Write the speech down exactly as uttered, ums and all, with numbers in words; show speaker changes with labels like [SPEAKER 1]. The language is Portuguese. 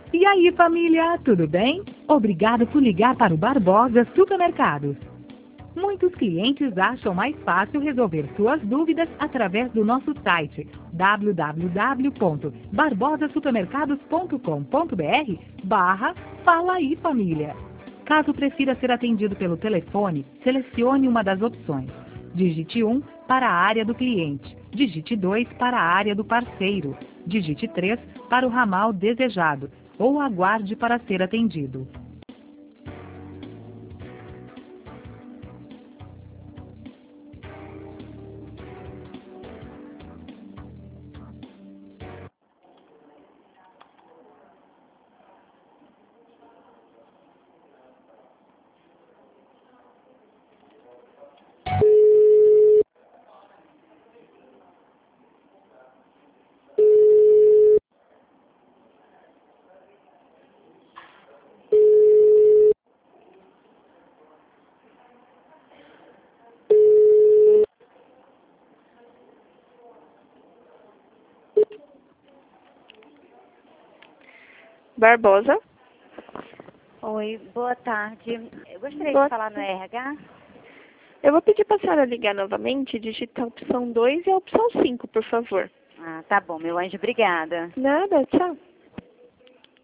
[SPEAKER 1] E aí, família, tudo bem? Obrigado por ligar para o Barbosa Supermercados. Muitos clientes acham mais fácil resolver suas dúvidas através do nosso site w w w ponto barbosa supermercados ponto com ponto b r barra Fala aí, família. Caso prefira ser atendido pelo telefone, selecione uma das opções. Digite um para a área do cliente, digite dois para a área do parceiro, digite três para o ramal desejado ou aguarde para ser atendido.
[SPEAKER 2] Barbosa.
[SPEAKER 3] Oi, boa tarde. Eu gostaria
[SPEAKER 2] Boa
[SPEAKER 3] de falar no R H.
[SPEAKER 2] Eu vou pedir para a senhora ligar novamente, digitar a opção dois e a opção cinco, por favor.
[SPEAKER 3] Ah, tá bom, meu anjo, obrigada.
[SPEAKER 2] Nada, tchau.